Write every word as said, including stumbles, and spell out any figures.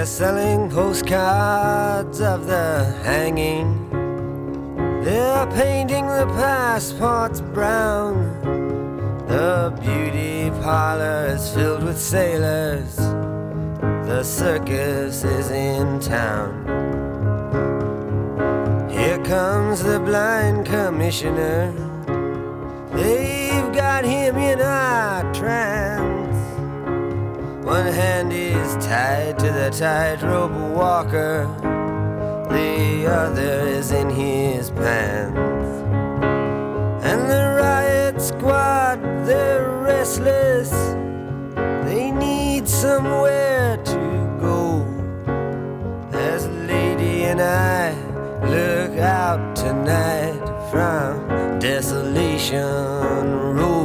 They're selling postcards of the hanging. They're painting the passports brown. The beauty parlor is filled with sailors. The circus is in town. Here comes the blind commissioner. They've got him in a trance. One hand is tied to the tightrope walker. The other is in his pants. And the riot squad, they're restless. They need somewhere to go. As a lady and I look out tonight from Desolation Road.